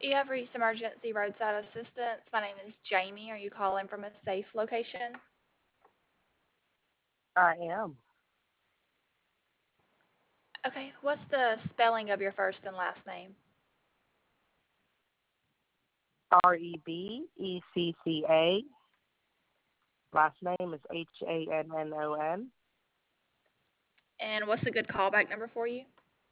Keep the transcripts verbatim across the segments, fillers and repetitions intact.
You have reached emergency roadside assistance. My name is Jamie. Are you calling from a safe location? I am. Okay, what's the spelling of your first and last name? R E B E C C A. Last name is H A N N O N. And what's a good callback number for you?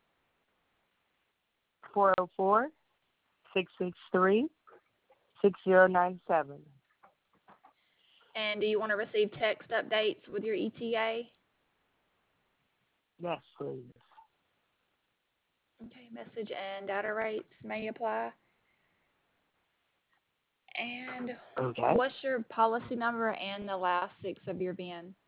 four oh four, six six three, six zero nine seven. And do you want to receive text updates with your E T A? Yes, please. Okay, message and data rates may apply. And Okay. what's your policy number and the last six of your V I N?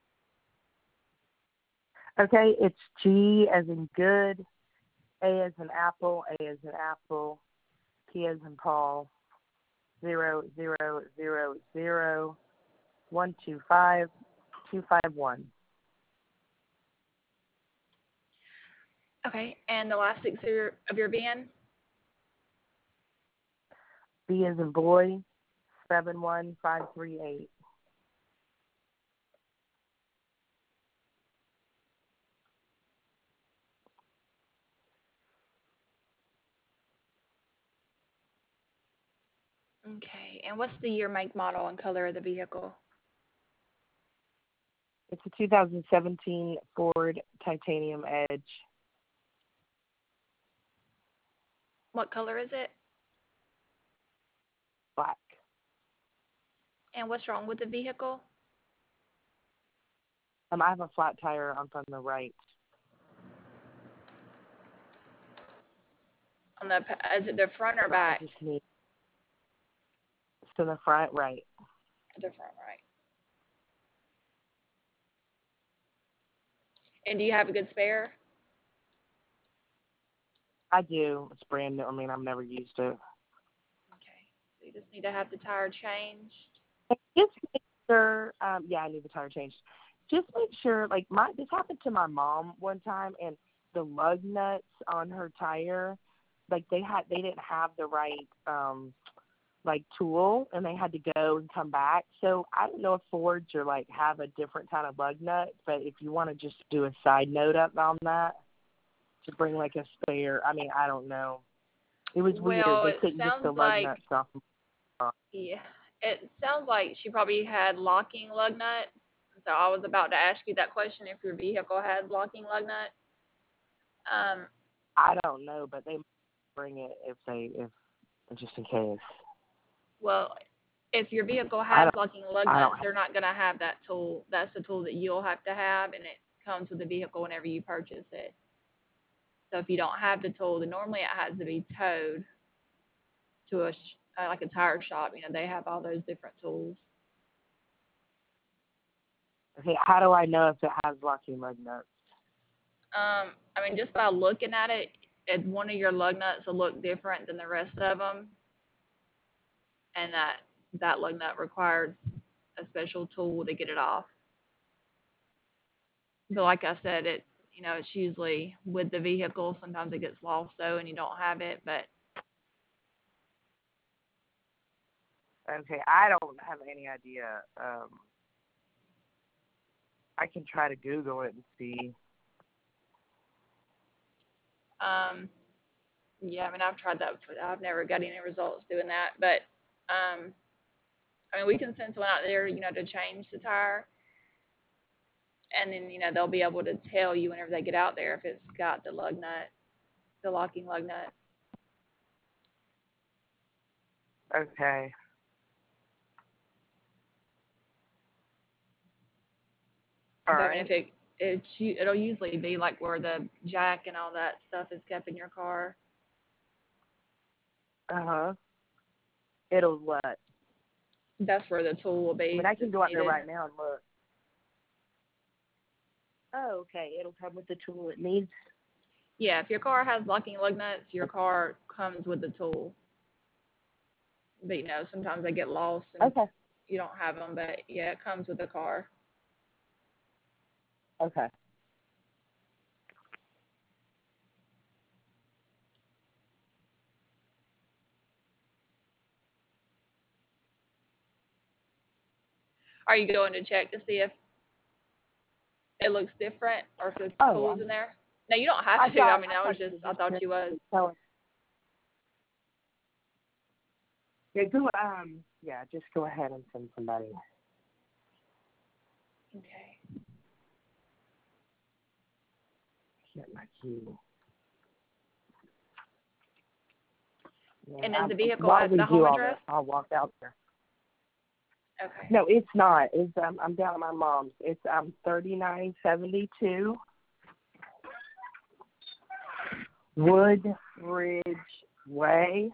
Okay, it's G as in good, A as in apple, A as in apple, P as in Paul, zero zero zero zero one two five two five one. Okay, and the last six of your, of your V I N? B as in boy, seven one five three eight. Okay, and what's the year, make, model, and color of the vehicle? It's a two thousand seventeen Ford Titanium Edge. What color is it? Black. And what's wrong with the vehicle? Um, I have a flat tire on from the right. On the, is it the front or So I back? just need to the front right. The front, right. And do you have a good spare? I do. It's brand new. I mean, I've never used it. Okay, so you just need to have the tire changed. Just make sure. Um, yeah, I need the tire changed. Just make sure. Like my, this happened to my mom one time, and the lug nuts on her tire, like they had, they didn't have the right um like tool, and they had to go and come back. So I don't know if Fords or like have a different kind of lug nut, but if you want to just do a side note up on that, to bring like a spare. I mean, I don't know. It was weird. Well, They it couldn't get the sounds lug like, nuts off. yeah, it sounds like she probably had locking lug nuts. So I was about to ask you that question if your vehicle has locking lug nuts. Um, I don't know, but they bring it if they if just in case. well, if your vehicle I has don't. locking lug I don't. nuts, they're not going to have that tool. That's the tool that you'll have to have, and it comes with the vehicle whenever you purchase it. So if you don't have the tool, then normally it has to be towed to a sh- uh, like a tire shop. You know, they have all those different tools. Okay. How do I know if it has locking lug nuts? Um, I mean, just by looking at it, it, one of your lug nuts will look different than the rest of them, and that that lug nut requires a special tool to get it off. But like I said, it you know it's usually with the vehicle. Sometimes it gets lost though, and you don't have it. But Okay. I don't have any idea. Um, I can try to Google it and see. um, yeah, I mean, I've tried that. But I've never got any results doing that. But um, I mean, we can send someone out there, you know, to change the tire, and then you know they'll be able to tell you whenever they get out there if it's got the lug nut, the locking lug nut. Okay. All But I mean, right. if it it's it'll usually be like where the jack and all that stuff is kept in your car. Uh huh. It'll what? That's where the tool will I be mean, I can that's go out there needed. right now and look. Oh, okay. It'll come with the tool it needs. Yeah, if your car has locking lug nuts, your car comes with the tool. But you know, sometimes they get lost and Okay. you don't have them. But yeah, it comes with the car. Okay. Are you going to check to see if it looks different or if the Oh, tool's um, in there? No, you don't have I to. I thought mean, I I was thought you just, were I just thought you was. generally telling. Yeah, go. Um, yeah, just go ahead and send somebody. Okay. Get my key. Yeah, And is I'm, the vehicle while at we the do home all address? this, I'll walk out there. Okay. No, it's not. It's um, I'm down at my mom's. It's um thirty-nine seventy-two Woodbridge Way.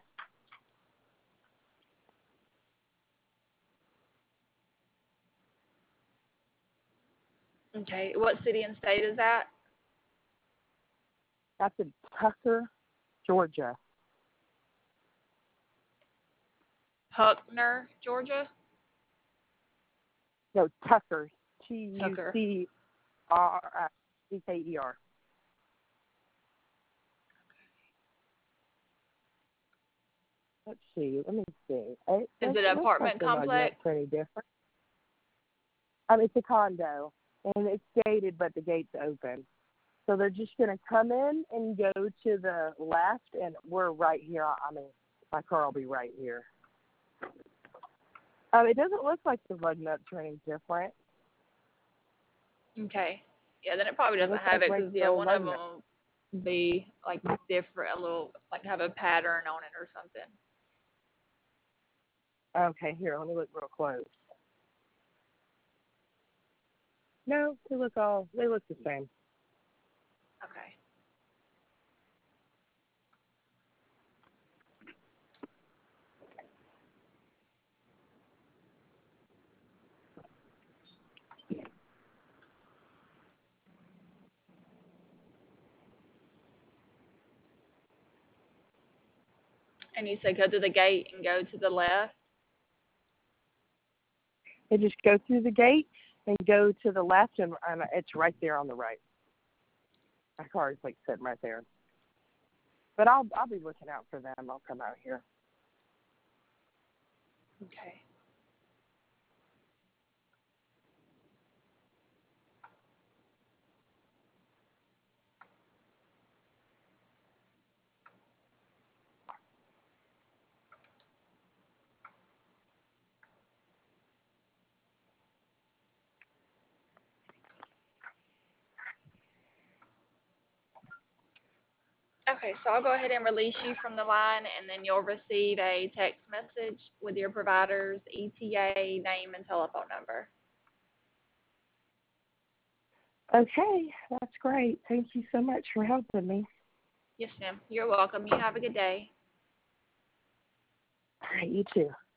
Okay. What city and state is that? That's in Tucker, Georgia. Huckner, Georgia? No, Tucker. T U Tucker. C R C K E R. Let's see. Let me see. It, Is it it an looks like apartment the lug complex? nuts are any different. Um, it's a condo, and it's gated, but the gate's open. So they're just going to come in and go to the left, and we're right here. I mean, my car will be right here. Um, it doesn't look like the lug nuts are any different. Okay. Yeah, then it probably It doesn't looks have like it because, yeah, regular one of lug them nuts. will be, like, different, a little, like, have a pattern on it or something. Okay, here, let me look real close. No, they look all, they look the same. Okay. And you said go to the gate and go to the left? They just go through the gate and go to the left, and, and it's right there on the right. My car is like sitting right there. But I'll I'll be looking out for them. I'll come out here. Okay. Okay, so I'll go ahead and release you from the line, and then you'll receive a text message with your provider's E T A, name, and telephone number. Okay, that's great. Thank you so much for helping me. Yes, ma'am. You're welcome. You have a good day. All right, you too.